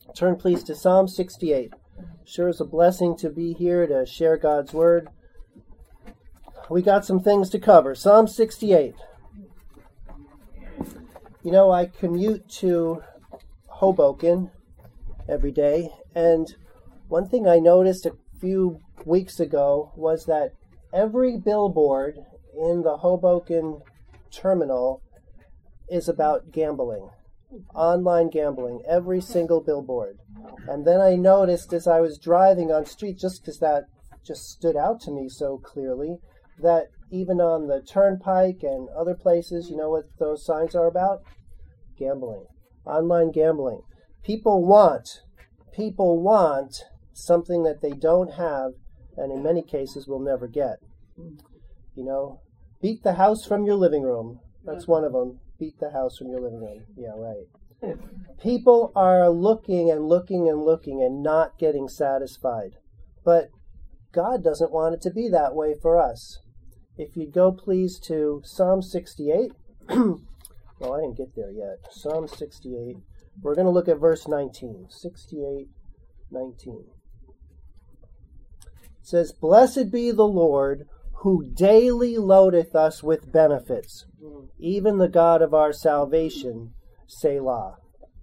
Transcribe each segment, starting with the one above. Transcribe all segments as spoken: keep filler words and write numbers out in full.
Turn please to Psalm sixty-eight. Sure is a blessing to be here to share God's Word. We got some things to cover. Psalm sixty-eight. You know, I commute to Hoboken every day, and one thing I noticed a few weeks ago was that every billboard in the Hoboken terminal is about gambling, online gambling, every single billboard. And then I noticed as I was driving on street, just because that just stood out to me so clearly, that even on the turnpike and other places, you know what those signs are about? Gambling, online gambling. People want, people want something that they don't have, and in many cases will never get. You know, beat the house from your living room. That's one of them. Beat the house from your living room. Yeah, right. People are looking and looking and looking and not getting satisfied. But God doesn't want it to be that way for us. If you'd go please to Psalm sixty-eight. Well, I didn't get there yet. Psalm sixty-eight. We're going to look at verse nineteen. sixty-eight, nineteen. It says, "Blessed be the Lord, who daily loadeth us with benefits, even the God of our salvation, Selah."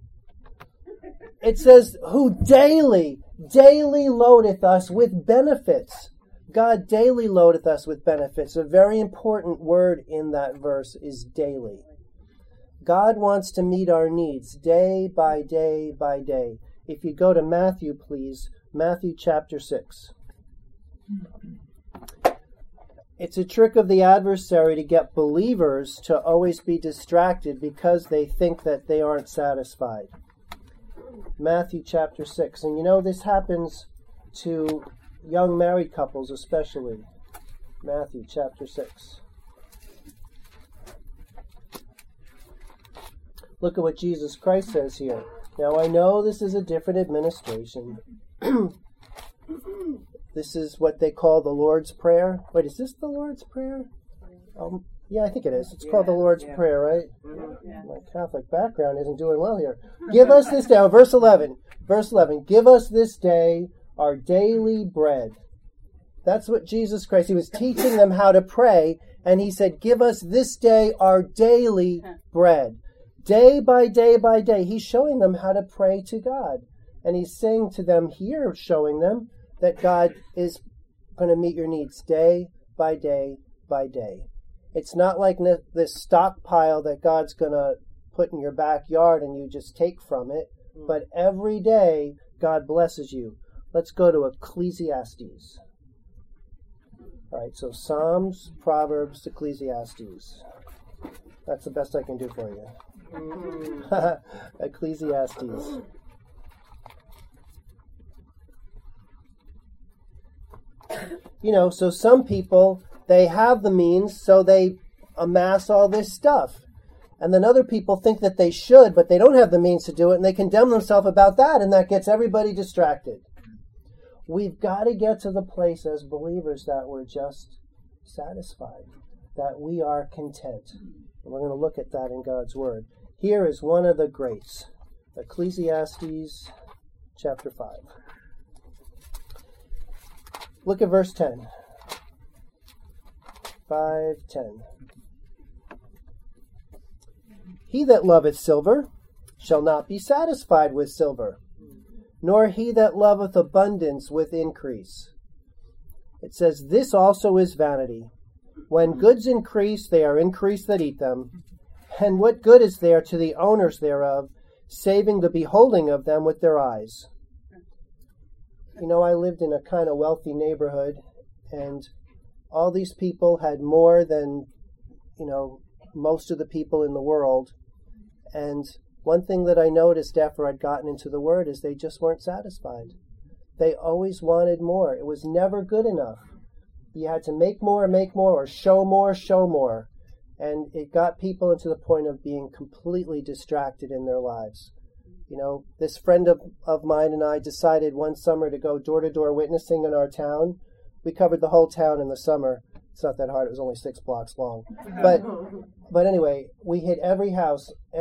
It says, who daily, daily loadeth us with benefits. God daily loadeth us with benefits. A very important word in that verse is daily. God wants to meet our needs day by day by day. If you go to Matthew, please, Matthew chapter six. It's a trick of the adversary to get believers to always be distracted because they think that they aren't satisfied. Matthew chapter six. And you know, this happens to young married couples especially. Matthew chapter six. Look at what Jesus Christ says here. Now, I know this is a different administration. This is what they call the Lord's Prayer. Wait, is this the Lord's Prayer? Um, yeah, I think it is. It's yeah, called the Lord's yeah. Prayer, right? Yeah. My Catholic background isn't doing well here. Give us this day, oh, verse eleven. Verse eleven. Give us this day our daily bread. That's what Jesus Christ, he was teaching them how to pray, and he said, give us this day our daily bread. Day by day by day, he's showing them how to pray to God. And he's saying to them here, showing them, that God is going to meet your needs day by day by day. It's not like this stockpile that God's going to put in your backyard and you just take from it. But every day, God blesses you. Let's go to Ecclesiastes. All right, so Psalms, Proverbs, Ecclesiastes. That's the best I can do for you. Ecclesiastes. You know, so some people, they have the means, so they amass all this stuff. And then other people think that they should, but they don't have the means to do it, and they condemn themselves about that, and that gets everybody distracted. We've got to get to the place as believers that we're just satisfied, that we are content. And we're going to look at that in God's Word. Here is one of the greats, Ecclesiastes chapter five. Look at verse ten. five ten. He that loveth silver shall not be satisfied with silver, nor he that loveth abundance with increase. It says, this also is vanity. When goods increase, they are increased that eat them. And what good is there to the owners thereof, saving the beholding of them with their eyes? You know, I lived in a kind of wealthy neighborhood, and all these people had more than, you know, most of the people in the world. And one thing that I noticed after I'd gotten into the Word is they just weren't satisfied. They always wanted more. It was never good enough. You had to make more, make more, or show more, show more. And it got people into the point of being completely distracted in their lives. You know, this friend of, of mine and I decided one summer to go door-to-door witnessing in our town. We covered the whole town in the summer. It's not that hard. It was only six blocks long. But but anyway, we hit every house. And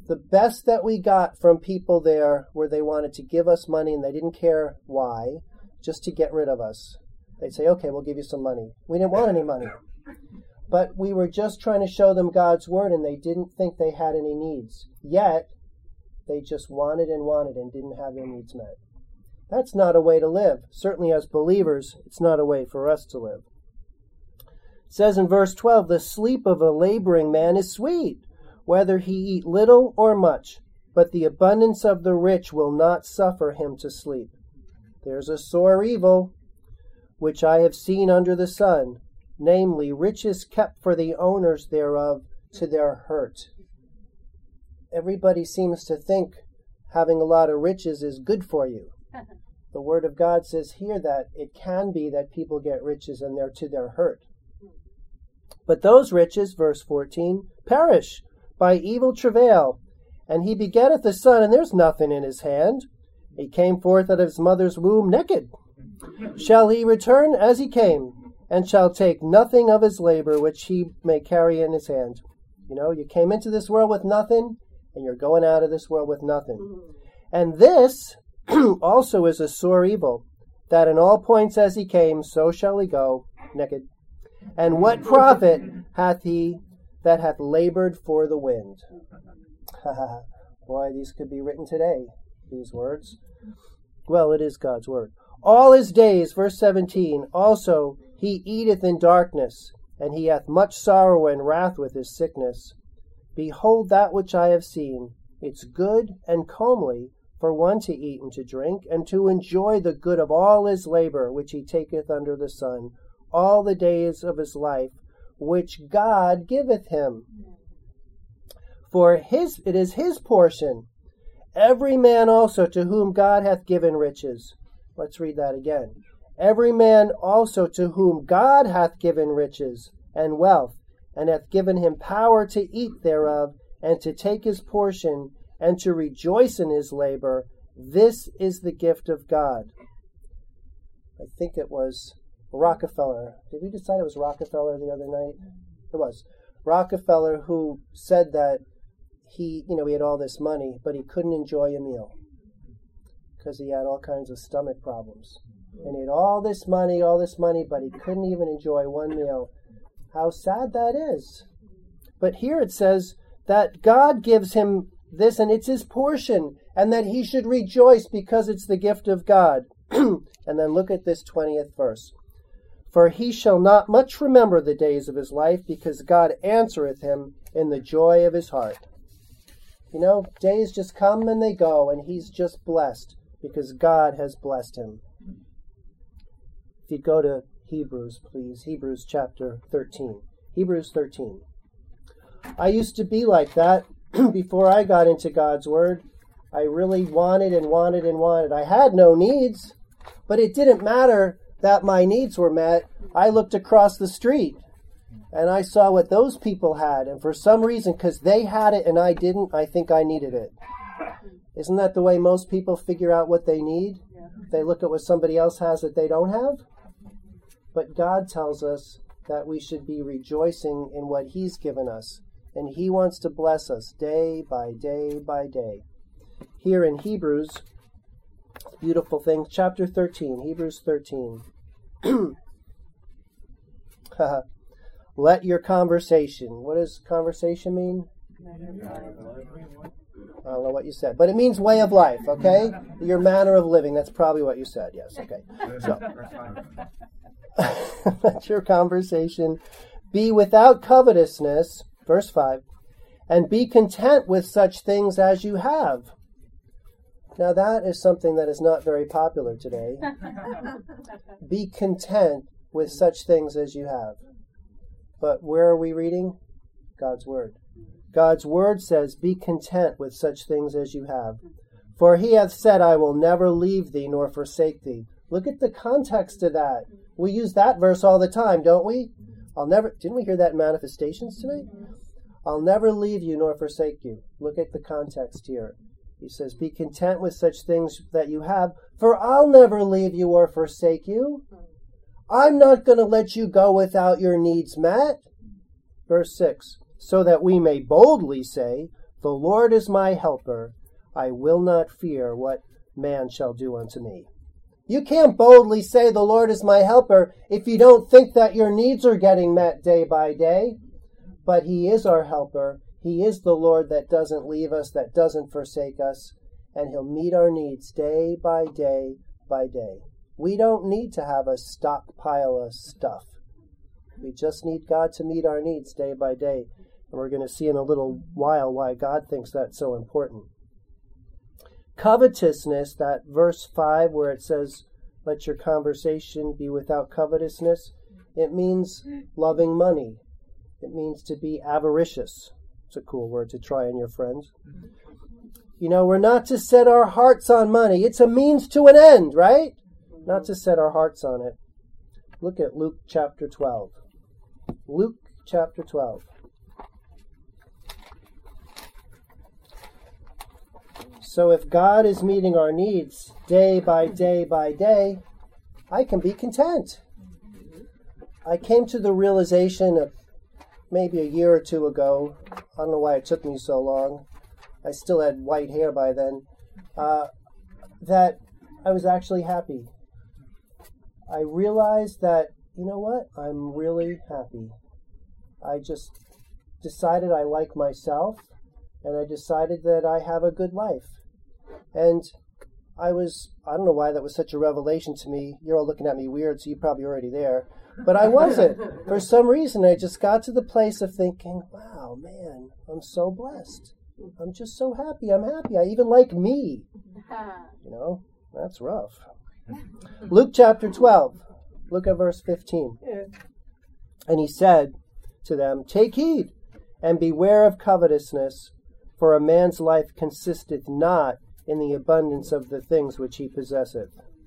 the best that we got from people there where they wanted to give us money and they didn't care why, just to get rid of us. They'd say, okay, we'll give you some money. We didn't want any money. But we were just trying to show them God's word, and they didn't think they had any needs. Yet, they just wanted and wanted and didn't have their needs met. That's not a way to live. Certainly as believers, it's not a way for us to live. It says in verse twelve, the sleep of a laboring man is sweet, whether he eat little or much, but the abundance of the rich will not suffer him to sleep. There's a sore evil, which I have seen under the sun, namely, riches kept for the owners thereof to their hurt. Everybody seems to think having a lot of riches is good for you. The Word of God says here that it can be that people get riches and they're to their hurt. But those riches, verse fourteen, perish by evil travail, and he begetteth a son, and there's nothing in his hand. He came forth out of his mother's womb naked. Shall he return as he came, and shall take nothing of his labor which he may carry in his hand? You know, you came into this world with nothing, and you're going out of this world with nothing. And this also is a sore evil, that in all points as he came, so shall he go, naked. And what profit hath he that hath labored for the wind? Boy, these could be written today, these words. Well, it is God's word. All his days, verse seventeen, also he eateth in darkness, and he hath much sorrow and wrath with his sickness. Behold that which I have seen, it's good and comely for one to eat and to drink, and to enjoy the good of all his labor which he taketh under the sun, all the days of his life, which God giveth him. For his it is his portion, every man also to whom God hath given riches. Let's read that again. Every man also to whom God hath given riches and wealth, and hath given him power to eat thereof, and to take his portion, and to rejoice in his labor. This is the gift of God. I think it was Rockefeller. Did we decide it was Rockefeller the other night? It was. Rockefeller who said that he, you know, he had all this money, but he couldn't enjoy a meal because he had all kinds of stomach problems. And he had all this money, all this money, but he couldn't even enjoy one meal. How sad that is. But here it says that God gives him this, and it's his portion, and that he should rejoice because it's the gift of God. And then look at this twentieth verse. For he shall not much remember the days of his life, because God answereth him in the joy of his heart. You know, days just come and they go, and he's just blessed because God has blessed him. If you go to Hebrews, please, Hebrews chapter thirteen. Hebrews thirteen. I used to be like that before I got into God's Word. I really wanted and wanted and wanted. I had no needs, but it didn't matter that my needs were met. I looked across the street and I saw what those people had, and for some reason, because they had it and I didn't, I think I needed it. Isn't that the way most people figure out what they need? They look at what somebody else has that they don't have. But God tells us that we should be rejoicing in what he's given us, and he wants to bless us day by day by day. Here in Hebrews, beautiful thing, chapter thirteen, Hebrews thirteen. Let your conversation, what does conversation mean? I don't know what you said, but it means way of life, okay? Your manner of living, that's probably what you said, yes, okay. So, let your conversation be without covetousness, verse five, and be content with such things as you have. Now that is something that is not very popular today. Be content with such things as you have. But where are we reading? God's Word. God's Word says, be content with such things as you have. For he hath said, I will never leave thee nor forsake thee. Look at the context of that. We use that verse all the time, don't we? I'll never, didn't we hear that in Manifestations tonight? I'll never leave you nor forsake you. Look at the context here. He says, be content with such things that you have, for I'll never leave you or forsake you. I'm not going to let you go without your needs met. Verse six, so that we may boldly say, The Lord is my helper. I will not fear what man shall do unto me. You can't boldly say the Lord is my helper if you don't think that your needs are getting met day by day. But he is our helper. He is the Lord that doesn't leave us, that doesn't forsake us, and he'll meet our needs day by day by day. We don't need to have a stockpile of stuff. We just need God to meet our needs day by day. And we're going to see in a little while why God thinks that's so important. Covetousness, that verse five where it says, let your conversation be without covetousness, it means loving money. It means to be avaricious. It's a cool word to try on your friends. You know, we're not to set our hearts on money. It's a means to an end, right? Not to set our hearts on it. Look at Luke chapter twelve. Luke chapter twelve. So if God is meeting our needs day by day by day, I can be content. I came to the realization of maybe a year or two ago, I don't know why it took me so long, I still had white hair by then, uh, that I was actually happy. I realized that, you know what, I'm really happy. I just decided I like myself, and I decided that I have a good life. And I was, I don't know why that was such a revelation to me. You're all looking at me weird, so you're probably already there. But I wasn't. For some reason, I just got to the place of thinking, wow, man, I'm so blessed. I'm just so happy. I'm happy. I even like me. You know, that's rough. Luke chapter twelve. Look at verse fifteen. And he said to them, take heed, and beware of covetousness, for a man's life consisteth not in the abundance of the things which he possesseth.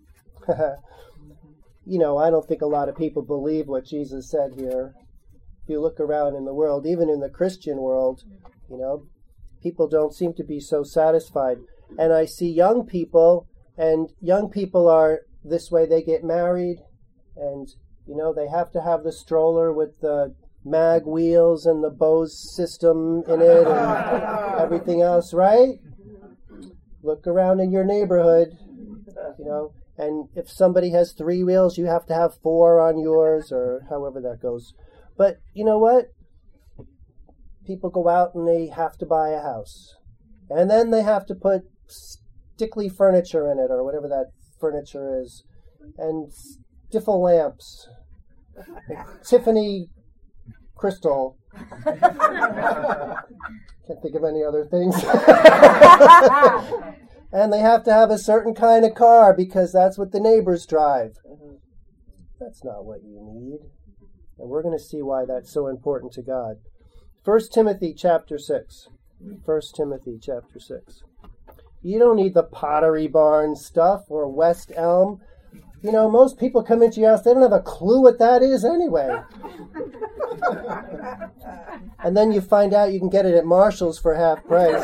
You know, I don't think a lot of people believe what Jesus said here. If you look around in the world, even in the Christian world, you know, people don't seem to be so satisfied. And I see young people, and young people are this way. They get married, and, you know, they have to have the stroller with the mag wheels and the Bose system in it and everything else, right? Look around in your neighborhood, you know, and if somebody has three wheels, you have to have four on yours, or however that goes. But you know what? People go out and they have to buy a house. And then they have to put stickly furniture in it, or whatever that furniture is. And stiffle lamps. Tiffany crystal. Can't think of any other things. And they have to have a certain kind of car because that's what the neighbors drive. That's not what you need. And we're going to see why that's so important to God. First Timothy chapter six. First Timothy chapter six. You don't need the Pottery Barn stuff or West Elm. You know, most people come into your house, they don't have a clue what that is anyway. And then you find out you can get it at Marshall's for half price.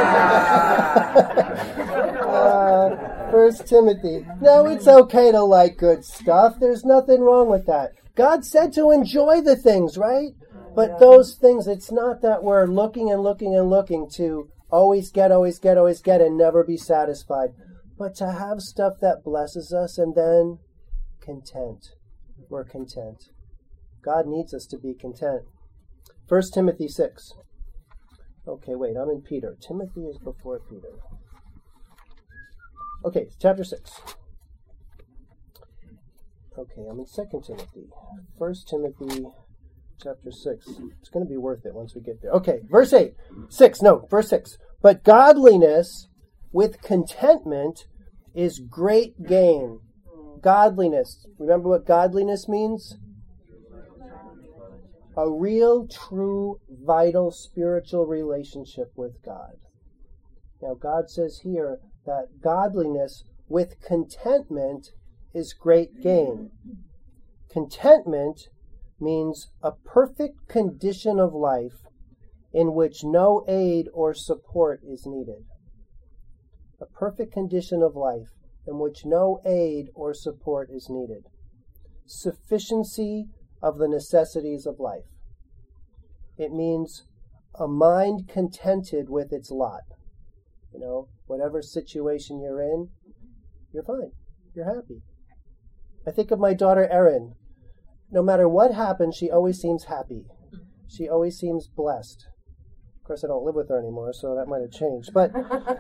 uh, First Timothy. No, it's okay to like good stuff. There's nothing wrong with that. God said to enjoy the things, right? But those things, it's not that we're looking and looking and looking to always get, always get, always get, and never be satisfied. But to have stuff that blesses us and then content. We're content. God needs us to be content. First Timothy six. Okay, wait, I'm in Peter. Timothy is before Peter. Okay, chapter six. Okay, I'm in Second Timothy. First Timothy chapter six. It's going to be worth it once we get there. Okay, verse eight. six, no, verse six. But godliness with contentment is great gain. Godliness. Remember what godliness means? A real, true, vital, spiritual relationship with God. Now, God says here that godliness with contentment is great gain. Contentment means a perfect condition of life in which no aid or support is needed. A perfect condition of life in which no aid or support is needed. Sufficiency of the necessities of life. It means a mind contented with its lot. You know, whatever situation you're in, you're fine. You're happy. I think of my daughter Erin. No matter what happens, she always seems happy. She always seems blessed. Of course, I don't live with her anymore, so that might have changed. But,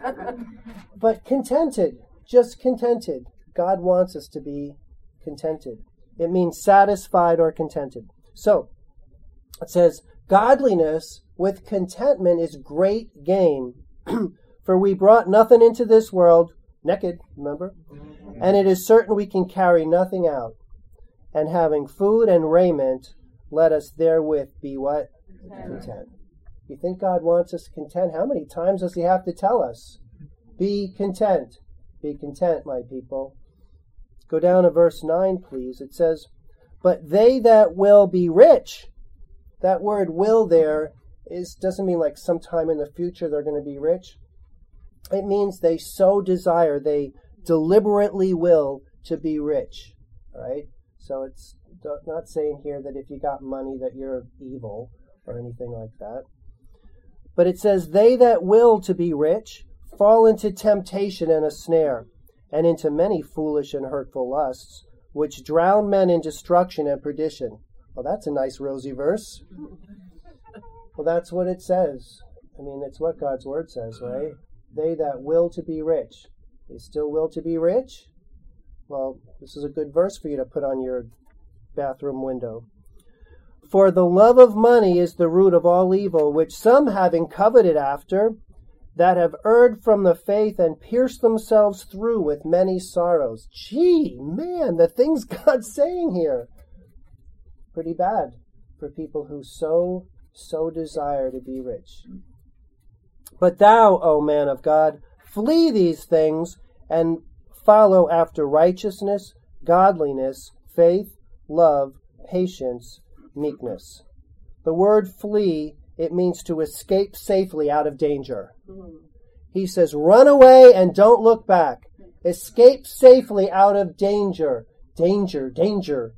but contented, just contented. God wants us to be contented. It means satisfied or contented. So, it says, godliness with contentment is great gain. For we brought nothing into this world, naked, remember? And it is certain we can carry nothing out. And having food and raiment, let us therewith be what? Content. Content. You think God wants us content? How many times does he have to tell us? Be content. Be content, my people. Go down to verse nine, please. It says, but they that will be rich. That word will there is doesn't mean like sometime in the future they're going to be rich. It means they so desire, they deliberately will to be rich. All right? So it's not saying here that if you got money that you're evil or anything like that. But it says, they that will to be rich fall into temptation and a snare, and into many foolish and hurtful lusts, which drown men in destruction and perdition. Well, that's a nice rosy verse. Well, that's what it says. I mean, it's what God's word says, right? They that will to be rich. They still will to be rich? Well, this is a good verse for you to put on your bathroom window. For the love of money is the root of all evil, which some having coveted after, that have erred from the faith and pierced themselves through with many sorrows. Gee, man, the things God's saying here. Pretty bad for people who so, so desire to be rich. But thou, O man of God, flee these things and follow after righteousness, godliness, faith, love, patience, meekness. The word flee, it means to escape safely out of danger. He says, run away and don't look back. Escape safely out of danger. Danger, danger.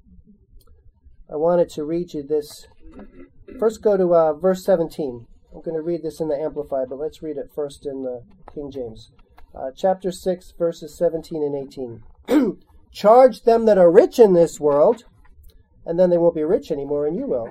I wanted to read you this. First go to uh, verse seventeen. I'm going to read this in the Amplified, but let's read it first in the King James. Uh, chapter six, verses seventeen and eighteen. Charge them that are rich in this world, and then they won't be rich anymore, and you will.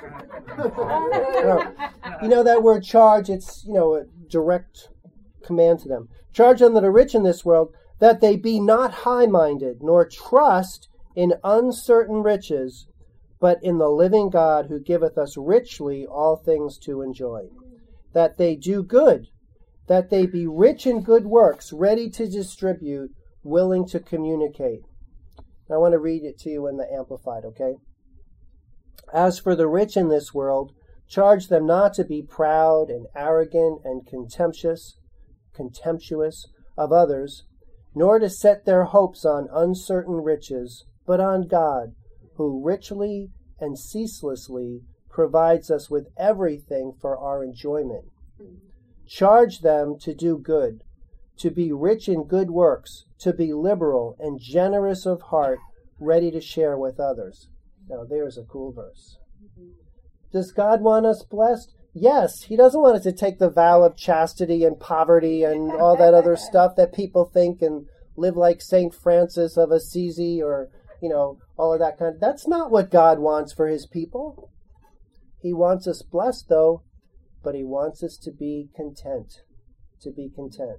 No. You know that word charge, it's, you know, a direct command to them. Charge them that are rich in this world, that they be not high-minded, nor trust in uncertain riches, but in the living God who giveth us richly all things to enjoy. That they do good, that they be rich in good works, ready to distribute, willing to communicate. I want to read it to you in the Amplified, okay? As for the rich in this world, charge them not to be proud and arrogant and contemptuous, contemptuous of others, nor to set their hopes on uncertain riches, but on God, who richly and ceaselessly provides us with everything for our enjoyment. Charge them to do good, to be rich in good works, to be liberal and generous of heart, ready to share with others. Now, there's a cool verse. Does God want us blessed? Yes. He doesn't want us to take the vow of chastity and poverty and all that other stuff that people think and live like Saint Francis of Assisi or, you know, all of that kind of... That's not what God wants for his people. He wants us blessed, though, but he wants us to be content. To be content.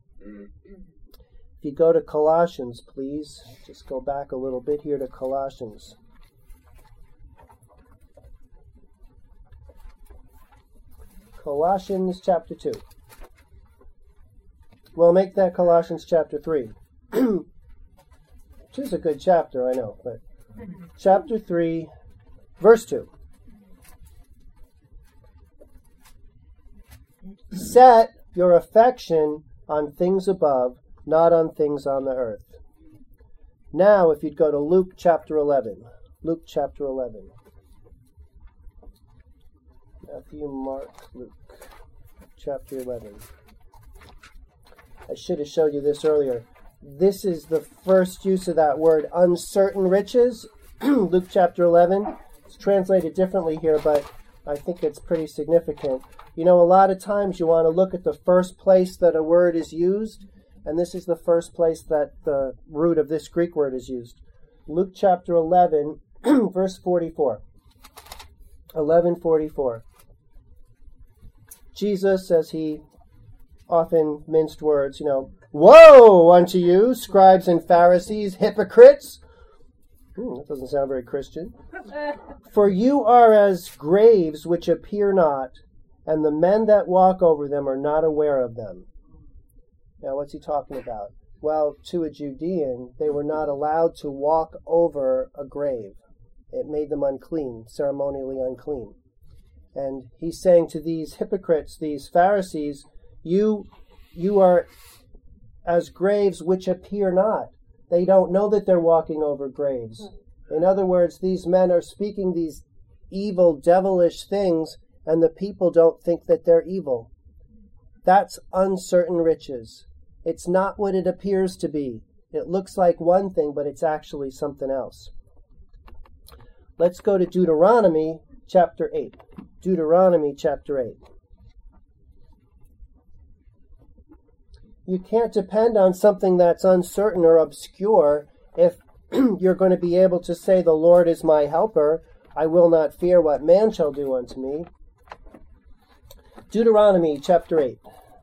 If you go to Colossians, please, just go back a little bit here to Colossians. Colossians chapter two. Well, make that Colossians chapter three. Which is a good chapter, I know, but chapter three, verse two. Set your affection on things above, not on things on the earth. Now, if you'd go to Luke chapter eleven. Luke chapter eleven. Matthew, Mark, Luke chapter eleven. I should have showed you this earlier. This is the first use of that word, uncertain riches. Luke chapter eleven. It's translated differently here, but I think it's pretty significant. You know, a lot of times you want to look at the first place that a word is used, and this is the first place that the root of this Greek word is used. Luke chapter eleven, verse forty-four. eleven forty-four. Jesus, as he often minced words, you know, "Woe unto you, scribes and Pharisees, hypocrites!" Hmm, that doesn't sound very Christian. "For you are as graves which appear not, and the men that walk over them are not aware of them." Now, what's he talking about? Well, to a Judean, they were not allowed to walk over a grave. It made them unclean, ceremonially unclean. And he's saying to these hypocrites, these Pharisees, you, you are as graves which appear not. They don't know that they're walking over graves. In other words, these men are speaking these evil, devilish things, and the people don't think that they're evil. That's uncertain riches. It's not what it appears to be. It looks like one thing, but it's actually something else. Let's go to Deuteronomy chapter eight. Deuteronomy chapter eight. You can't depend on something that's uncertain or obscure if you're going to be able to say, "The Lord is my helper. I will not fear what man shall do unto me." Deuteronomy chapter eight.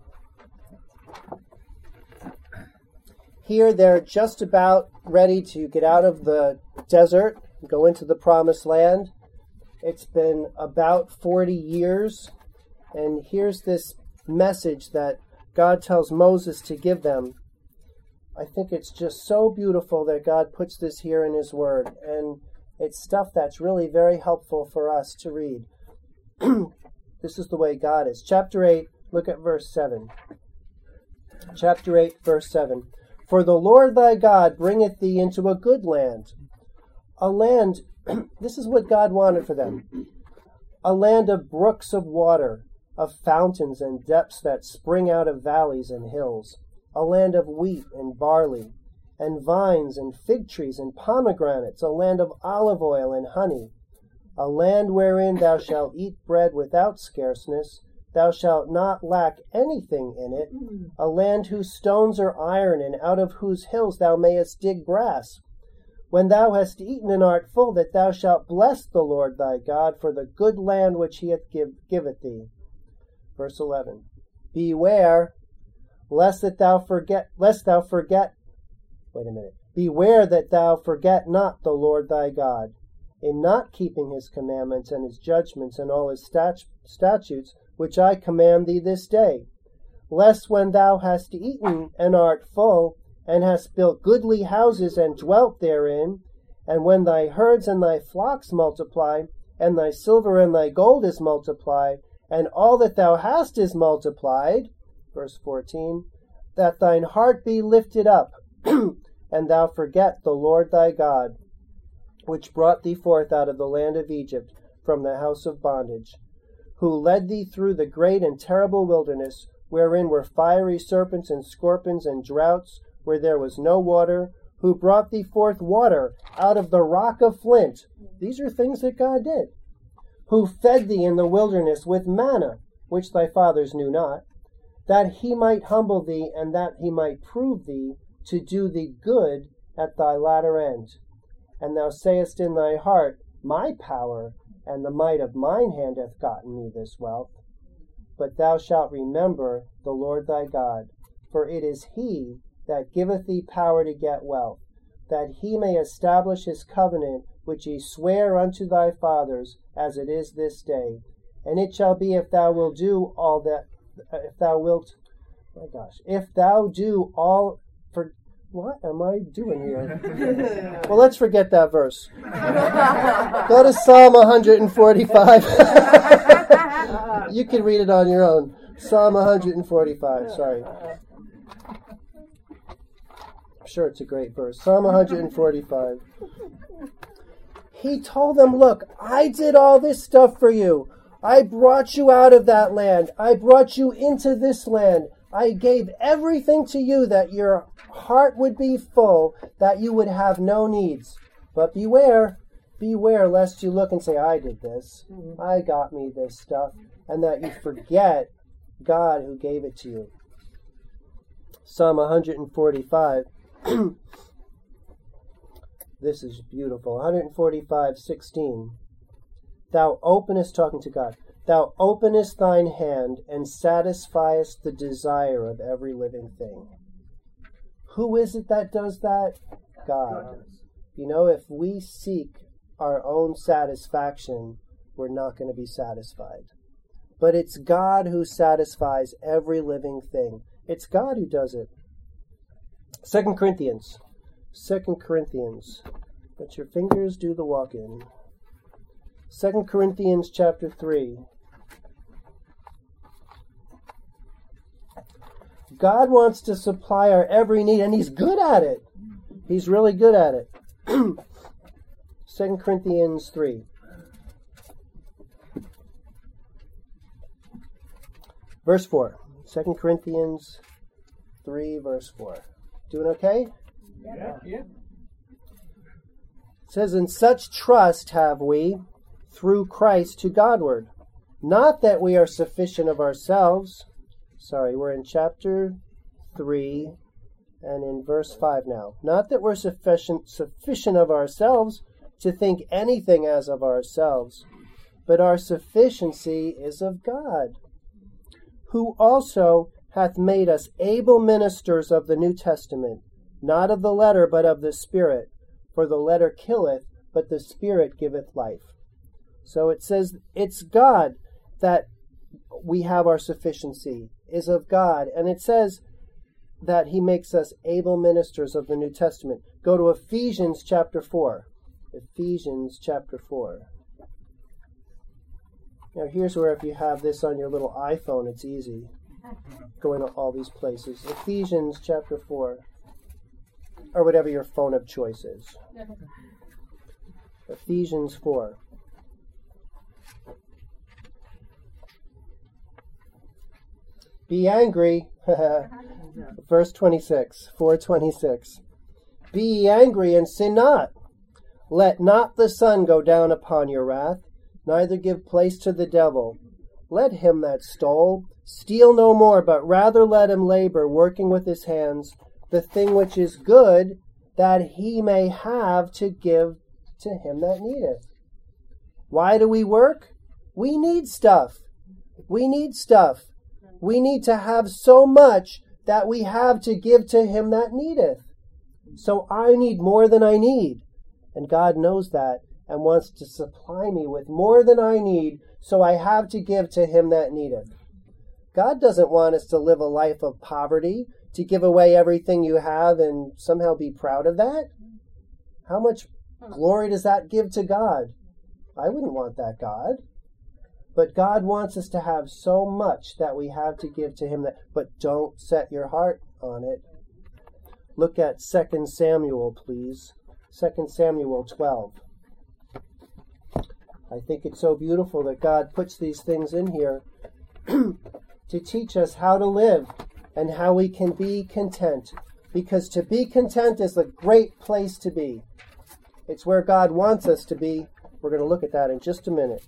Here they're just about ready to get out of the desert, go into the promised land. It's been about forty years, and here's this message that God tells Moses to give them. I think it's just so beautiful that God puts this here in His Word, and it's stuff that's really very helpful for us to read. This is the way God is. Chapter eight, look at verse seven. Chapter eight, verse seven. "For the Lord thy God bringeth thee into a good land." A land, this is what God wanted for them. "A land of brooks of water, of fountains and depths that spring out of valleys and hills. A land of wheat and barley, and vines and fig trees and pomegranates. A land of olive oil and honey. A land wherein thou shalt eat bread without scarceness. Thou shalt not lack anything in it. A land whose stones are iron, and out of whose hills thou mayest dig brass. When thou hast eaten and art full, that thou shalt bless the Lord thy God for the good land which he hath give, giveth thee." Verse eleven. "Beware, lest that thou forget, lest thou forget, wait a minute. Beware that thou forget not the Lord thy God, in not keeping his commandments and his judgments and all his stat- statutes, which I command thee this day. Lest when thou hast eaten and art full, and hast built goodly houses and dwelt therein, and when thy herds and thy flocks multiply, and thy silver and thy gold is multiplied, and all that thou hast is multiplied," verse fourteen, "that thine heart be lifted up, and thou forget the Lord thy God, which brought thee forth out of the land of Egypt from the house of bondage, who led thee through the great and terrible wilderness, wherein were fiery serpents and scorpions and droughts, where there was no water, who brought thee forth water out of the rock of flint." These are things that God did. "Who fed thee in the wilderness with manna, which thy fathers knew not, that he might humble thee, and that he might prove thee, to do thee good at thy latter end. And thou sayest in thy heart, My power and the might of mine hand hath gotten me this wealth. But thou shalt remember the Lord thy God, for it is he that giveth thee power to get wealth, that he may establish his covenant, which he sware unto thy fathers, as it is this day. And it shall be, if thou wilt do all that, if thou wilt, my gosh, if thou do all, for what am I doing here? Well, let's forget that verse. Go to Psalm one forty-five. You can read it on your own. Psalm one forty-five, sorry. I'm sure it's a great verse. Psalm one forty-five. He told them, look, I did all this stuff for you. I brought you out of that land. I brought you into this land. I gave everything to you that your heart would be full, that you would have no needs. But beware, beware lest you look and say, I did this. Mm-hmm. I got me this stuff. And that you forget God who gave it to you. Psalm one forty-five. This is beautiful. one forty-five, sixteen. Thou openest, talking to God, thou openest thine hand and satisfiest the desire of every living thing. Who is it that does that? God. You know, if we seek our own satisfaction, we're not going to be satisfied. But it's God who satisfies every living thing. It's God who does it. Second Corinthians. Second Corinthians. Let your fingers do the walking. Second Corinthians chapter three. God wants to supply our every need, and He's good at it. He's really good at it. Second Corinthians three. Verse four. Second Corinthians three, verse four. Doing okay? Yeah. yeah. It says, "In such trust have we, through Christ, to Godward. Not that we are sufficient of ourselves." Sorry, we're in chapter three and in verse five now. "Not that we're sufficient, sufficient of ourselves to think anything as of ourselves, but our sufficiency is of God, who also hath made us able ministers of the New Testament, not of the letter, but of the Spirit. For the letter killeth, but the Spirit giveth life." So it says it's God that we have our sufficiency, is of God. And it says that He makes us able ministers of the New Testament. Go to Ephesians chapter four. Ephesians chapter four. Now here's where if you have this on your little iPhone, it's easy. Going to all these places. Ephesians chapter four. Or whatever your phone of choice is. Ephesians four. Be angry. Verse twenty-six. four twenty-six. Be ye angry and sin not. Let not the sun go down upon your wrath, neither give place to the devil. Let him that stole steal no more, but rather let him labor, working with his hands, the thing which is good, that he may have to give to him that needeth. Why do we work? We need stuff. We need stuff. We need to have so much that we have to give to him that needeth. So I need more than I need. And God knows that and wants to supply me with more than I need, so I have to give to him that needeth. God doesn't want us to live a life of poverty, to give away everything you have and somehow be proud of that. How much glory does that give to God? I wouldn't want that, God. But God wants us to have so much that we have to give to him. That, but don't set your heart on it. Look at Second Samuel, please. Second Samuel twelve. I think it's so beautiful that God puts these things in here to teach us how to live and how we can be content. Because to be content is a great place to be. It's where God wants us to be. We're going to look at that in just a minute.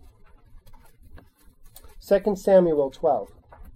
Second Samuel twelve.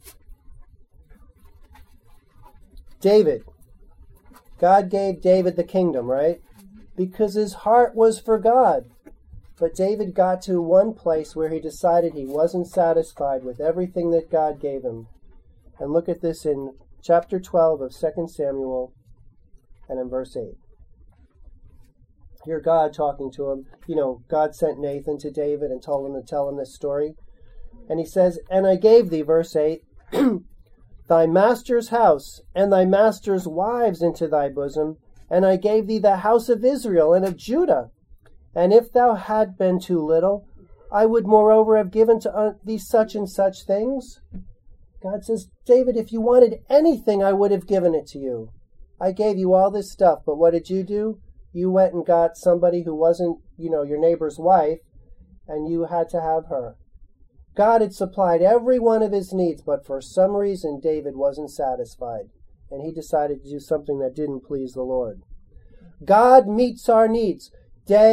David. God gave David the kingdom, right? Because his heart was for God. But David got to one place where he decided he wasn't satisfied with everything that God gave him. And look at this in chapter twelve of Second Samuel and in verse eight. Hear God talking to him. You know, God sent Nathan to David and told him to tell him this story. And he says, "And I gave thee," verse eight, "thy master's house and thy master's wives into thy bosom, and I gave thee the house of Israel and of Judah. And if thou had been too little, I would moreover have given to thee such and such things." God says, David, if you wanted anything, I would have given it to you. I gave you all this stuff, but what did you do? You went and got somebody who wasn't, you know, your neighbor's wife, and you had to have her. God had supplied every one of his needs, but for some reason David wasn't satisfied, and he decided to do something that didn't please the Lord. God meets our needs day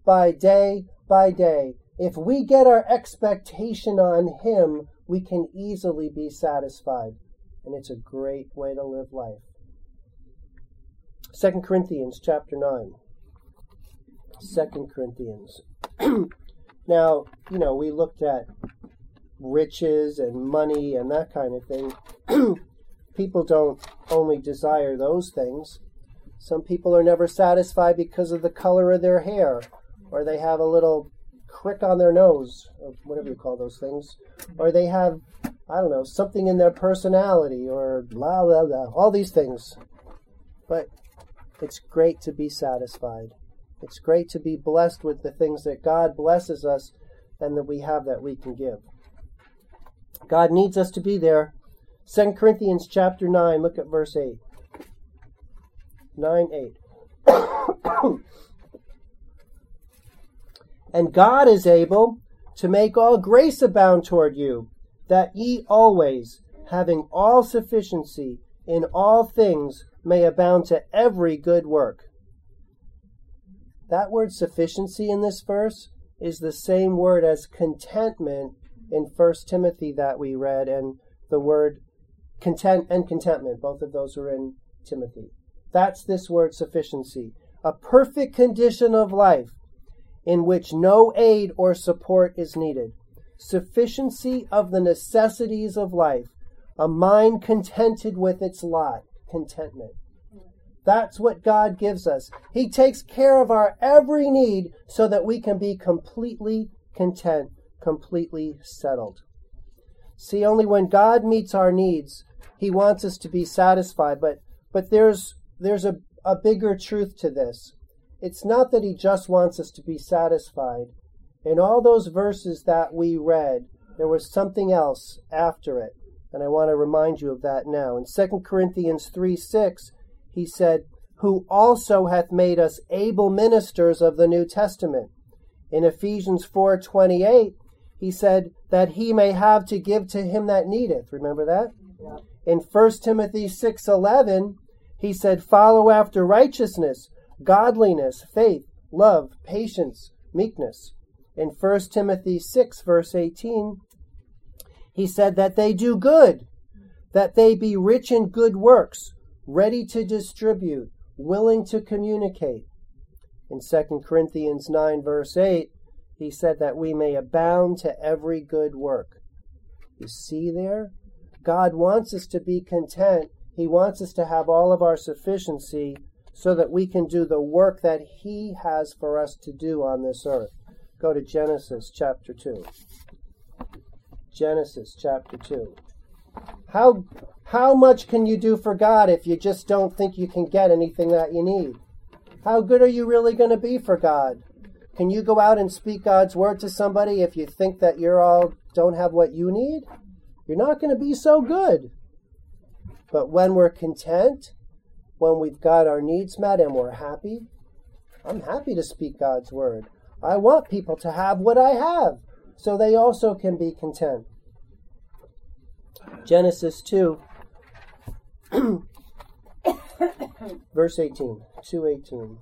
by day by day. If we get our expectation on Him, we can easily be satisfied. And it's a great way to live life. Second Corinthians chapter nine. Second Corinthians. Now, you know, we looked at riches and money and that kind of thing. People don't only desire those things. Some people are never satisfied because of the color of their hair, or they have a little crick on their nose, or whatever you call those things, or they have, I don't know, something in their personality, or blah, blah, blah, all these things. But it's great to be satisfied. It's great to be blessed with the things that God blesses us and that we have that we can give. God needs us to be there. Second Corinthians chapter nine, look at verse eight. nine eight. And God is able to make all grace abound toward you, that ye always, having all sufficiency in all things, may abound to every good work. That word sufficiency in this verse is the same word as contentment in First Timothy that we read, and the word content and contentment, both of those are in Timothy. That's this word sufficiency, a perfect condition of life in which no aid or support is needed. Sufficiency of the necessities of life, a mind contented with its lot, contentment. That's what God gives us. He takes care of our every need so that we can be completely content, completely settled. See, only when God meets our needs, He wants us to be satisfied. But but there's there's a, a bigger truth to this. It's not that He just wants us to be satisfied. In all those verses that we read, there was something else after it. And I want to remind you of that now. In Second Corinthians three six, He said, who also hath made us able ministers of the New Testament. In Ephesians four twenty-eight, He said that He may have to give to him that needeth. Remember that? Yeah. In First Timothy six eleven, He said, follow after righteousness, godliness, faith, love, patience, meekness. In First Timothy six verse eighteen, He said that they do good, that they be rich in good works, ready to distribute, willing to communicate. In Second Corinthians nine verse eight, He said that we may abound to every good work. You see there? God wants us to be content. He wants us to have all of our sufficiency so that we can do the work that He has for us to do on this earth. Go to Genesis chapter two. Genesis chapter two. How, how much can you do for God if you just don't think you can get anything that you need? How good are you really going to be for God? Can you go out and speak God's word to somebody if you think that you're all don't have what you need? You're not going to be so good. But when we're content, when we've got our needs met and we're happy, I'm happy to speak God's word. I want people to have what I have so they also can be content. Genesis two, verse eighteen, two eighteen.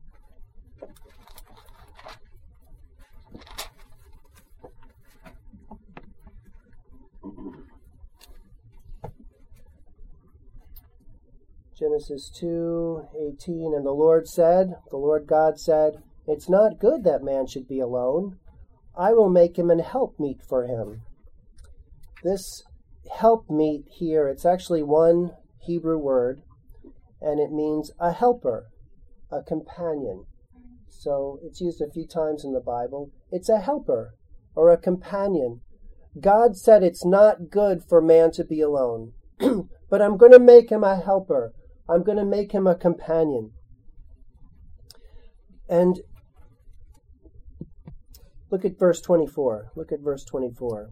Genesis two eighteen, and the Lord said, the Lord God said, it's not good that man should be alone. I will make him an helpmeet for him. This helpmeet here, it's actually one Hebrew word, and it means a helper, a companion. So it's used a few times in the Bible. It's a helper or a companion. God said it's not good for man to be alone, but I'm going to make him a helper. I'm going to make him a companion. And look at verse twenty-four. Look at verse twenty-four.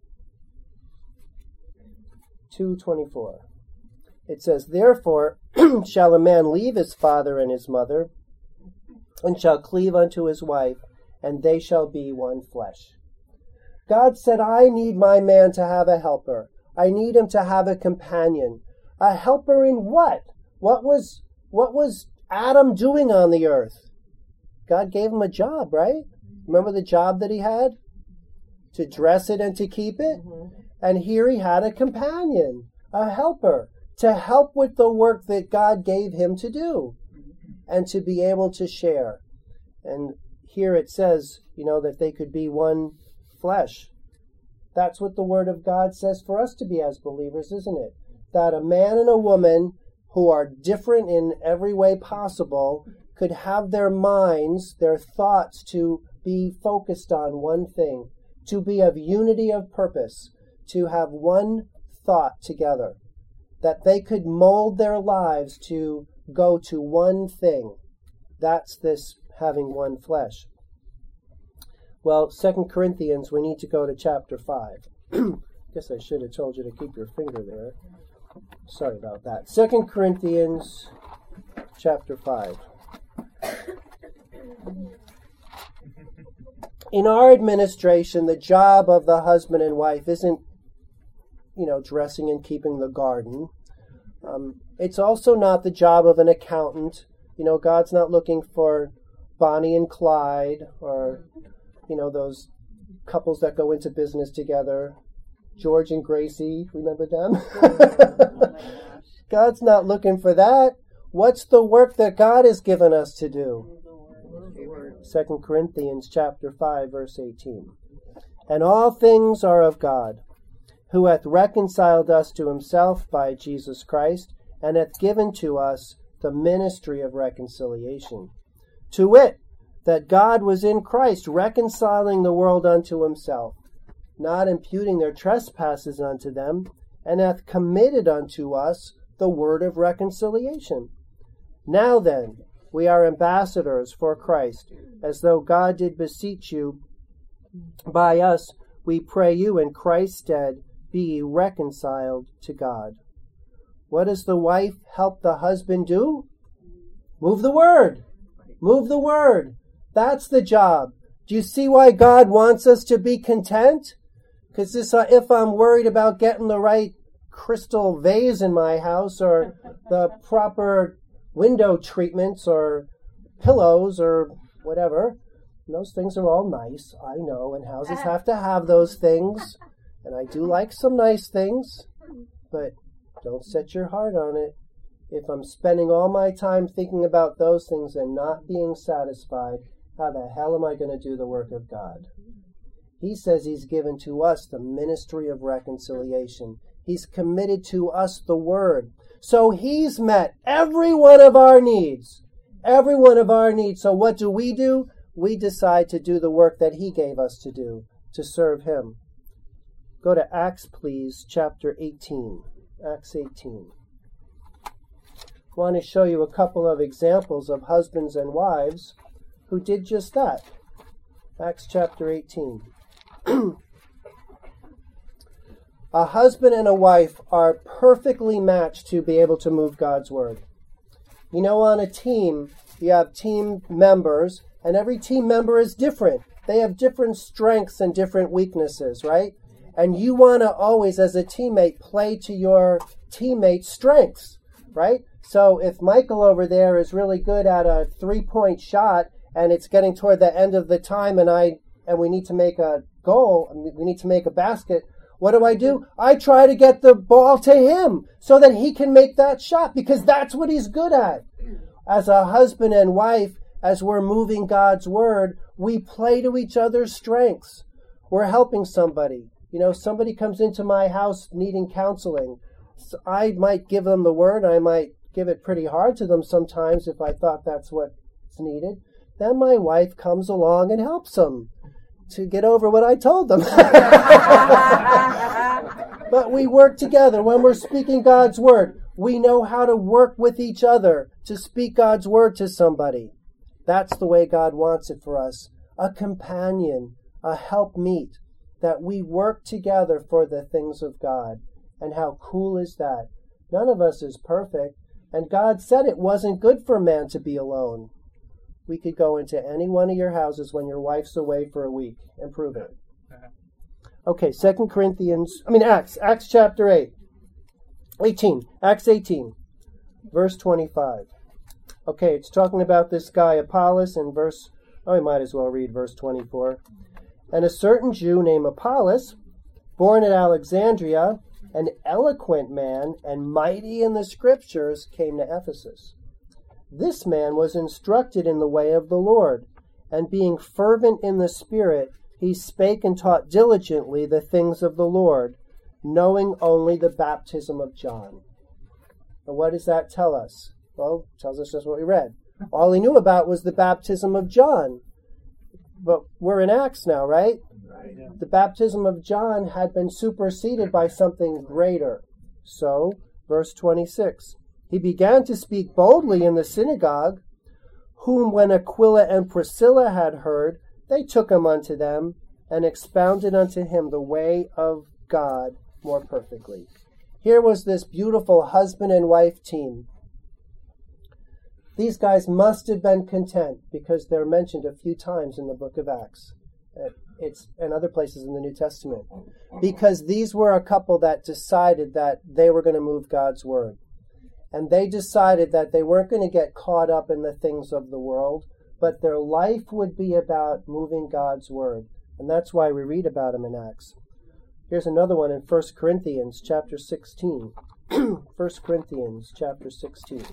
two twenty-four. It says, therefore shall a man leave his father and his mother, and shall cleave unto his wife, and they shall be one flesh. God said, I need my man to have a helper. I need him to have a companion. A helper in what? What was, what was Adam doing on the earth? God gave him a job, right? Remember the job that he had? To dress it and to keep it? Mm-hmm. And here he had a companion, a helper, to help with the work that God gave him to do and to be able to share. And here it says, you know, that they could be one flesh. That's what the Word of God says for us to be as believers, isn't it? That a man and a woman who are different in every way possible could have their minds, their thoughts to be focused on one thing, to be of unity of purpose, to have one thought together, that they could mold their lives to go to one thing. That's this having one flesh. Well, Second Corinthians, we need to go to chapter five. Guess I should have told you to keep your finger there. Sorry about that. Second Corinthians chapter five. In our administration, the job of the husband and wife isn't, you know, dressing and keeping the garden. Um, it's also not the job of an accountant. You know, God's not looking for Bonnie and Clyde or, you know, those couples that go into business together. George and Gracie, remember them? God's not looking for that. What's the work that God has given us to do? Second Corinthians chapter five, verse eighteen. And all things are of God, who hath reconciled us to himself by Jesus Christ, and hath given to us the ministry of reconciliation. To wit, that God was in Christ reconciling the world unto himself, not imputing their trespasses unto them, and hath committed unto us the word of reconciliation. Now then, we are ambassadors for Christ, as though God did beseech you by us. We pray you in Christ's stead, be ye reconciled to God. What does the wife help the husband do? Move the word. Move the word. That's the job. Do you see why God wants us to be content? Because this, uh, if I'm worried about getting the right crystal vase in my house or the proper window treatments or pillows or whatever, those things are all nice, I know, and houses have to have those things. And I do like some nice things, but don't set your heart on it. If I'm spending all my time thinking about those things and not being satisfied, how the hell am I going to do the work of God? He says he's given to us the ministry of reconciliation. He's committed to us the word. So he's met every one of our needs. Every one of our needs. So what do we do? We decide to do the work that he gave us to do, to serve him. Go to Acts, please, chapter eighteen. Acts eighteen. I want to show you a couple of examples of husbands and wives who did just that. Acts chapter eighteen. A husband and a wife are perfectly matched to be able to move God's word. You know, on a team, you have team members, and every team member is different. They have different strengths and different weaknesses, right? And you want to always, as a teammate, play to your teammate's strengths, right? So if Michael over there is really good at a three-point shot, and it's getting toward the end of the time, and I and we need to make a goal, we need to make a basket, what do I do? I try to get the ball to him so that he can make that shot, because that's what he's good at. As a husband and wife, as we're moving God's word, we play to each other's strengths. We're helping somebody. You know, somebody comes into my house needing counseling. So I might give them the word. I might give it pretty hard to them sometimes if I thought that's what's needed. Then my wife comes along and helps them to get over what I told them. But we work together. When we're speaking God's word, we know how to work with each other to speak God's word to somebody. That's the way God wants it for us. A companion, a helpmeet, that we work together for the things of God. And how cool is that? None of us is perfect. And God said it wasn't good for man to be alone. We could go into any one of your houses when your wife's away for a week and prove it. Okay, Second Corinthians, I mean Acts, Acts chapter eight. eighteen, Acts eighteen, verse twenty-five. Okay, it's talking about this guy Apollos in verse Oh, we might as well read verse twenty-four. And a certain Jew named Apollos, born at Alexandria, an eloquent man and mighty in the scriptures, came to Ephesus. This man was instructed in the way of the Lord, and being fervent in the Spirit, he spake and taught diligently the things of the Lord, knowing only the baptism of John. And what does that tell us? Well, it tells us just what we read. All he knew about was the baptism of John. But we're in Acts now, right? Right. The baptism of John had been superseded by something greater. So, verse twenty-six, he began to speak boldly in the synagogue, whom when Aquila and Priscilla had heard, they took him unto them, and expounded unto him the way of God more perfectly. Here was this beautiful husband and wife team. These guys must have been content because they're mentioned a few times in the book of Acts. It's and other places in the New Testament. Because these were a couple that decided that they were going to move God's word. And they decided that they weren't going to get caught up in the things of the world, but their life would be about moving God's word. And that's why we read about them in Acts. Here's another one in First Corinthians chapter sixteen. First Corinthians chapter sixteen.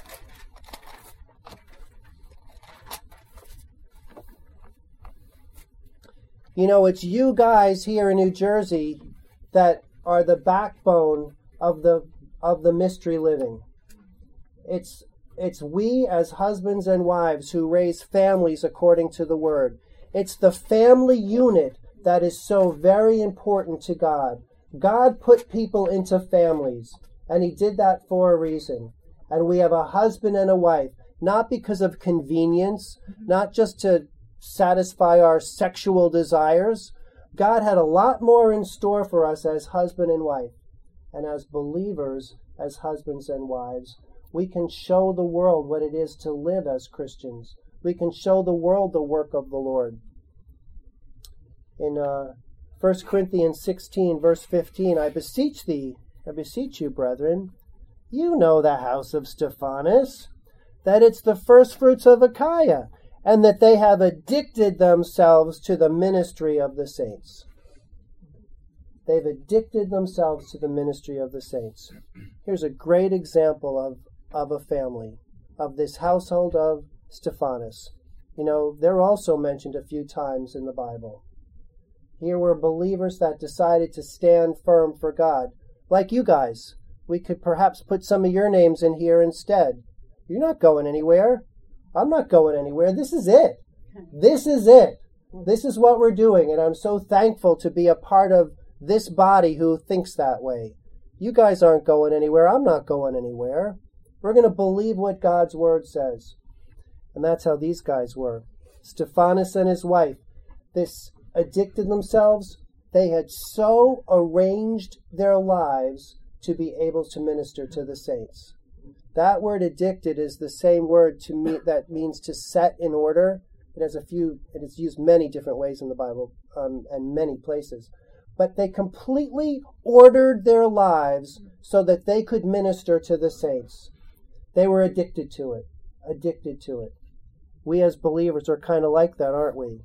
You know, it's you guys here in New Jersey that are the backbone of the of the mystery living. It's it's we as husbands and wives who raise families according to the word. It's the family unit that is so very important to God. God put people into families, and he did that for a reason. And we have a husband and a wife, not because of convenience, not just to satisfy our sexual desires. God had a lot more in store for us as husband and wife. And as believers, as husbands and wives, we can show the world what it is to live as Christians. We can show the world the work of the Lord. In uh, First Corinthians sixteen, verse fifteen, I beseech thee, I beseech you, brethren, you know the house of Stephanas, that it's the first fruits of Achaia, and that they have addicted themselves to the ministry of the saints. They've addicted themselves to the ministry of the saints. Here's a great example of, of a family, of this household of Stephanas. You know, they're also mentioned a few times in the Bible. Here were believers that decided to stand firm for God. Like you guys, we could perhaps put some of your names in here instead. You're not going anywhere. I'm not going anywhere. This is it. This is it. This is what we're doing, and I'm so thankful to be a part of this body who thinks that way. You guys aren't going anywhere. I'm not going anywhere. We're going to believe what God's word says. And that's how these guys were. Stephanas and his wife, this addicted themselves. They had so arranged their lives to be able to minister to the saints. That word addicted is the same word to me that means to set in order. It has a few, it is used many different ways in the Bible um, and many places. But they completely ordered their lives so that they could minister to the saints. They were addicted to it, addicted to it. We as believers are kind of like that, aren't we?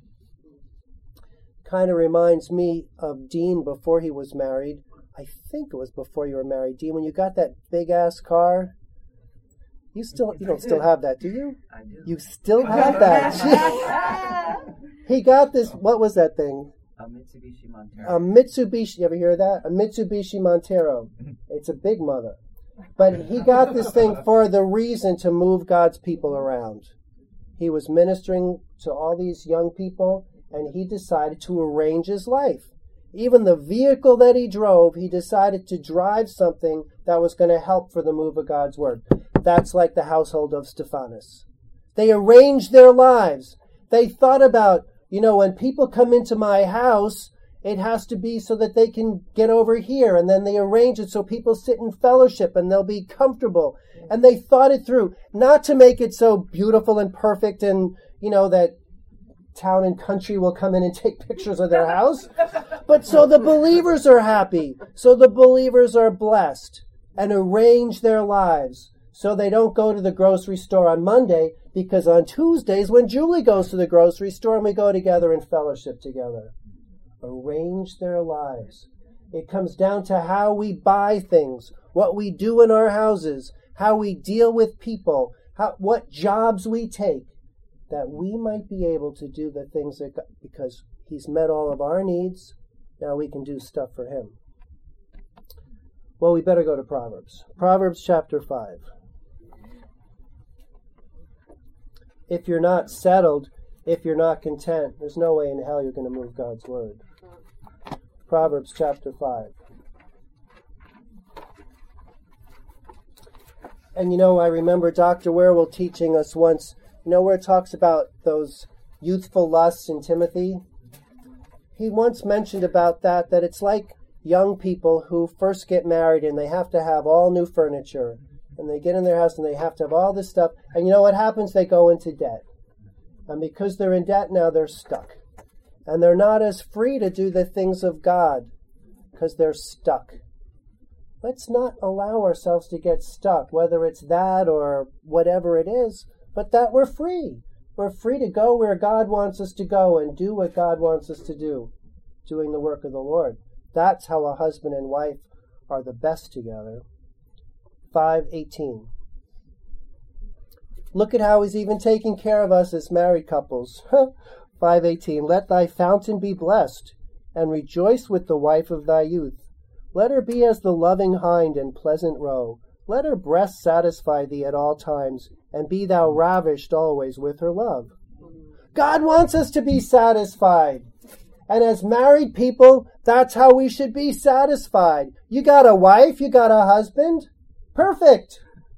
Kind of reminds me of Dean before he was married. I think it was before you were married, Dean, when you got that big-ass car. You still, you don't still have that, do you? I do. You still have that. He got this, what was that thing? A Mitsubishi Montero. A Mitsubishi, you ever hear of that? A Mitsubishi Montero. It's a big mother. But he got this thing for the reason to move God's people around. He was ministering to all these young people, and he decided to arrange his life. Even the vehicle that he drove, he decided to drive something that was going to help for the move of God's word. That's like the household of Stephanas. They arranged their lives. They thought about, you know, when people come into my house, it has to be so that they can get over here. And then they arrange it so people sit in fellowship and they'll be comfortable. And they thought it through, not to make it so beautiful and perfect and, you know, that town and country will come in and take pictures of their house, but so the believers are happy, so the believers are blessed, and arrange their lives So they don't go to the grocery store on Monday, because on Tuesdays when Julie goes to the grocery store and we go together in fellowship together. Arrange their lives. It comes down to how we buy things, what we do in our houses, how we deal with people, how, what jobs we take, that we might be able to do the things that God, because He's met all of our needs, now we can do stuff for Him. Well, we better go to Proverbs. Proverbs chapter five. If you're not settled, if you're not content, there's no way in hell you're going to move God's word. Proverbs chapter five. And you know, I remember Doctor Werewell teaching us once, you know, where it talks about those youthful lusts in Timothy? He once mentioned about that, that it's like young people who first get married and they have to have all new furniture. And they get in their house and they have to have all this stuff. And you know what happens? They go into debt. And because they're in debt now, they're stuck. And they're not as free to do the things of God because they're stuck. Let's not allow ourselves to get stuck, whether it's that or whatever it is, but that we're free. We're free to go where God wants us to go and do what God wants us to do, doing the work of the Lord. That's how a husband and wife are the best together. five eighteen. Look at how He's even taking care of us as married couples. five eighteen. Let thy fountain be blessed, and rejoice with the wife of thy youth. Let her be as the loving hind and pleasant roe. Let her breast satisfy thee at all times, and be thou ravished always with her love. God wants us to be satisfied. And as married people, that's how we should be satisfied. You got a wife, you got a husband, perfect.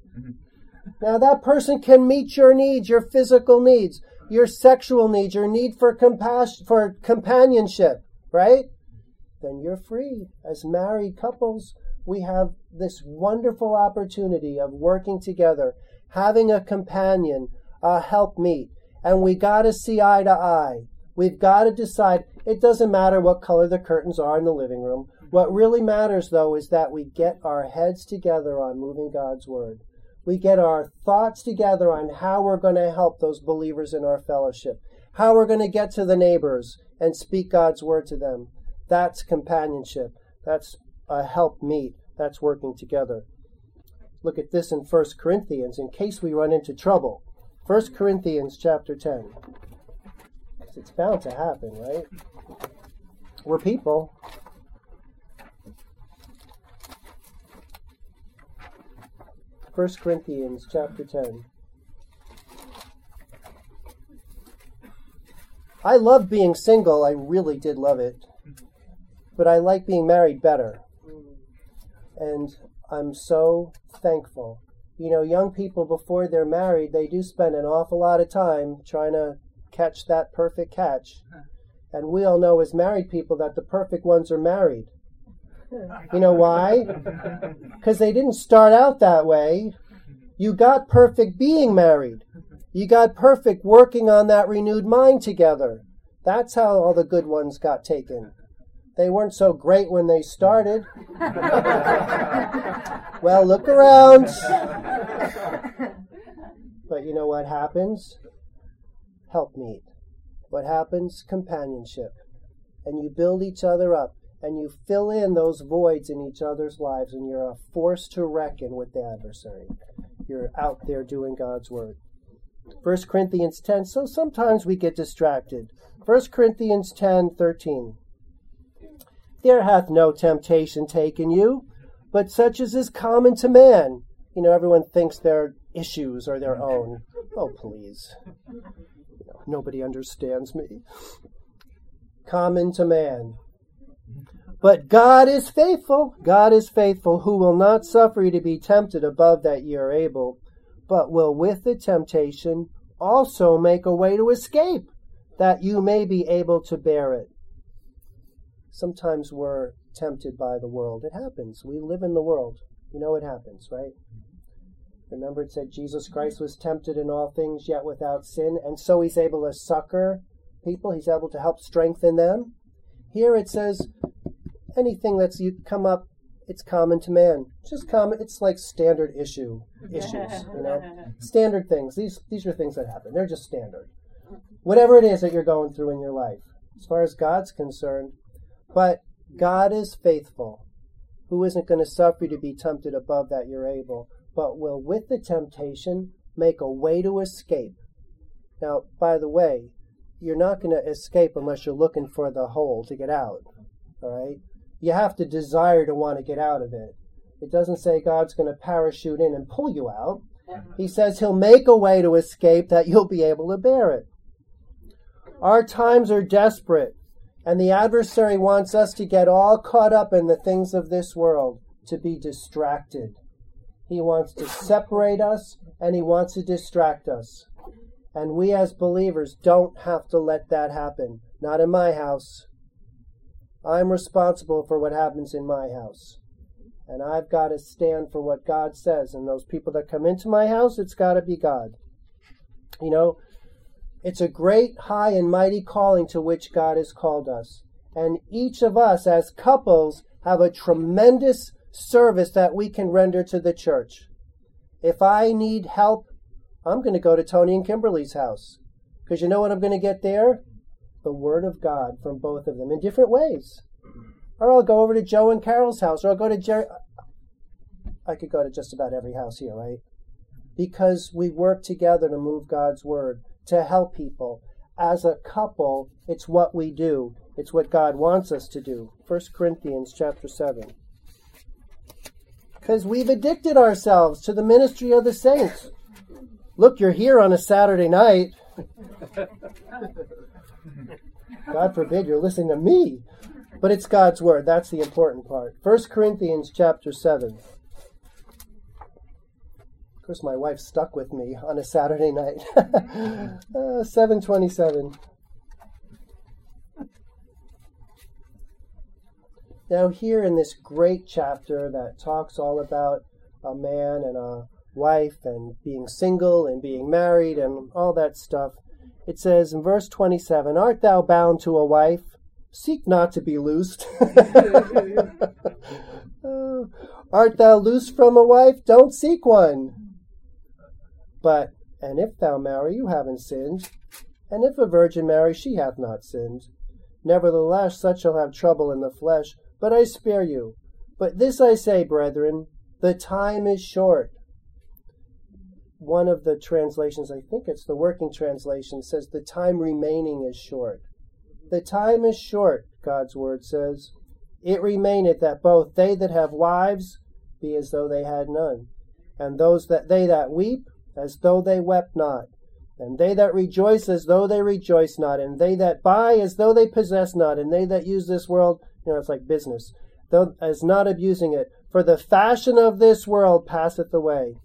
Now that person can meet your needs, your physical needs, your sexual needs, your need for compassion, for companionship, right? Then you're free. As married couples, we have this wonderful opportunity of working together, having a companion, a helpmeet, and we got to see eye to eye. We've got to decide. It doesn't matter what color the curtains are in the living room. What really matters, though, is that we get our heads together on moving God's word. We get our thoughts together on how we're going to help those believers in our fellowship, how we're going to get to the neighbors and speak God's word to them. That's companionship. That's a helpmeet. That's working together. Look at this in First Corinthians, in case we run into trouble. First Corinthians chapter ten. It's bound to happen, right? We're people. First Corinthians chapter ten. I love being single. I really did love it. But I like being married better. And I'm so thankful. You know, young people, before they're married, they do spend an awful lot of time trying to catch that perfect catch. And we all know as married people that the perfect ones are married. You know why? Because they didn't start out that way. You got perfect being married. You got perfect working on that renewed mind together. That's how all the good ones got taken. They weren't so great when they started. Well, look around. But you know what happens? Helpmeet. What happens? Companionship. And you build each other up. And you fill in those voids in each other's lives. And you're a force to reckon with the adversary. You're out there doing God's word. First Corinthians ten. So sometimes we get distracted. First Corinthians ten thirteen. There hath no temptation taken you, but such as is common to man. You know, everyone thinks their issues are their own. Oh, please. You know, nobody understands me. Common to man. But God is faithful. God is faithful, who will not suffer you to be tempted above that ye are able, but will with the temptation also make a way to escape, that you may be able to bear it. Sometimes we're tempted by the world. It happens. We live in the world. You know it happens, right? Remember it said Jesus Christ was tempted in all things, yet without sin, and so He's able to succor people. He's able to help strengthen them. Here it says anything that's you come up it's common to man. It's just common. It's like standard issue issues, you know, standard things. These these are things that happen. They're just standard. Whatever it is that you're going through in your life, as far as God's concerned. But God is faithful, who isn't going to suffer you to be tempted above that you're able, but will with the temptation make a way to escape. Now, by the way, you're not going to escape unless you're looking for the hole to get out. All right? You have to desire to want to get out of it. It doesn't say God's going to parachute in and pull you out. He says he'll make a way to escape that you'll be able to bear it. Our times are desperate, and the adversary wants us to get all caught up in the things of this world, to be distracted. He wants to separate us, and he wants to distract us. And we as believers don't have to let that happen. Not in my house. I'm responsible for what happens in my house. And I've got to stand for what God says. And those people that come into my house, it's got to be God. You know, it's a great, high, and mighty calling to which God has called us. And each of us as couples have a tremendous service that we can render to the church. If I need help, I'm going to go to Tony and Kimberly's house. Because you know what I'm going to get there? The Word of God from both of them in different ways. Or I'll go over to Joe and Carol's house, or I'll go to Jerry. I could go to just about every house here, right? Because we work together to move God's Word, to help people. As a couple, it's what we do. It's what God wants us to do. First Corinthians chapter seven. Because we've addicted ourselves to the ministry of the saints. Look, you're here on a Saturday night. God forbid you're listening to me. But it's God's Word. That's the important part. First Corinthians chapter seven. Of course, my wife stuck with me on a Saturday night. uh, seven twenty-seven. Now here in this great chapter that talks all about a man and a wife and being single and being married and all that stuff, it says in verse twenty-seven, "Art thou bound to a wife? Seek not to be loosed." uh, Art thou loosed from a wife? Don't seek one. But, and if thou marry, you haven't sinned. And if a virgin marry, she hath not sinned. Nevertheless, such shall have trouble in the flesh, but I spare you. But this I say, brethren, the time is short. One of the translations, I think it's the working translation, says the time remaining is short. The time is short, God's Word says. It remaineth that both they that have wives be as though they had none, and those that they that weep as though they wept not, and they that rejoice as though they rejoice not, and they that buy as though they possess not, and they that use this world, you know, it's like business, though as not abusing it. For the fashion of this world passeth away.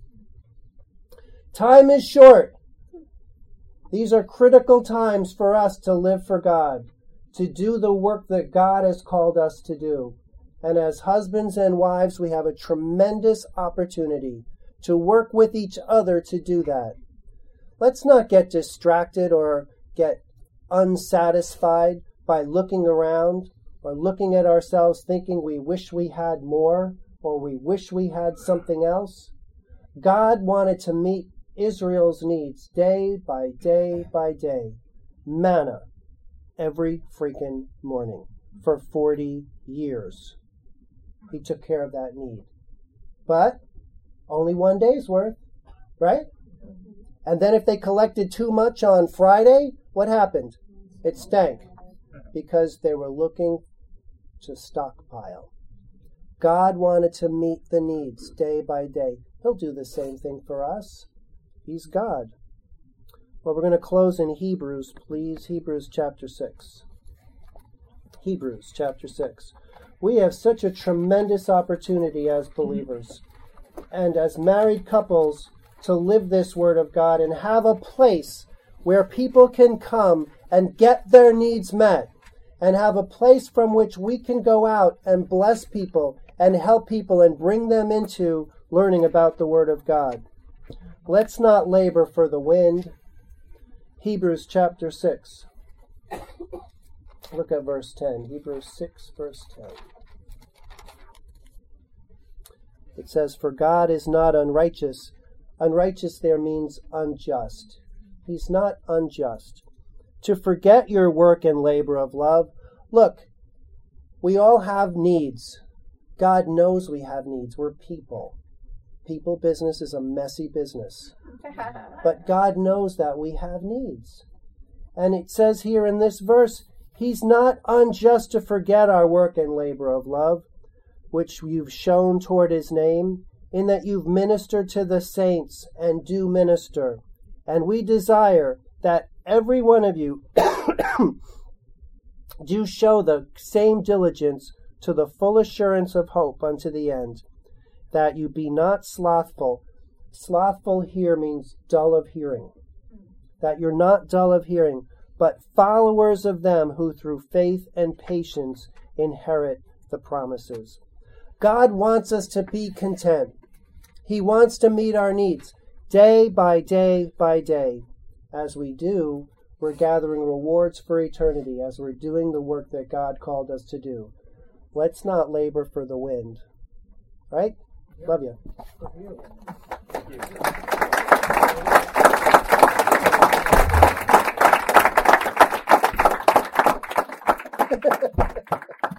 Time is short. These are critical times for us to live for God, to do the work that God has called us to do. And as husbands and wives, we have a tremendous opportunity to work with each other to do that. Let's not get distracted or get unsatisfied by looking around or looking at ourselves thinking we wish we had more or we wish we had something else. God wanted to meet Israel's needs day by day by day. Manna every freaking morning for forty years. He took care of that need. But only one day's worth, right? And then if they collected too much on Friday, what happened? It stank because they were looking to stockpile. God wanted to meet the needs day by day. He'll do the same thing for us. He's God. Well, we're going to close in Hebrews, please. Hebrews chapter six. Hebrews chapter six. We have such a tremendous opportunity as believers and as married couples to live this Word of God and have a place where people can come and get their needs met and have a place from which we can go out and bless people and help people and bring them into learning about the Word of God. Let's not labor for the wind. Hebrews chapter six. Look at verse ten. Hebrews six, verse ten. It says, for God is not unrighteous. Unrighteous there means unjust. He's not unjust. To forget your work and labor of love. Look, we all have needs. God knows we have needs. We're people. People business is a messy business. But God knows that we have needs. And it says here in this verse, He's not unjust to forget our work and labor of love, which you've shown toward His name, in that you've ministered to the saints and do minister. And we desire that every one of you do show the same diligence to the full assurance of hope unto the end, that you be not slothful. Slothful here means dull of hearing. That you're not dull of hearing, but followers of them who through faith and patience inherit the promises. God wants us to be content. He wants to meet our needs day by day by day. As we do, we're gathering rewards for eternity as we're doing the work that God called us to do. Let's not labor for the wind. Right? Yep. Love you. Thank you.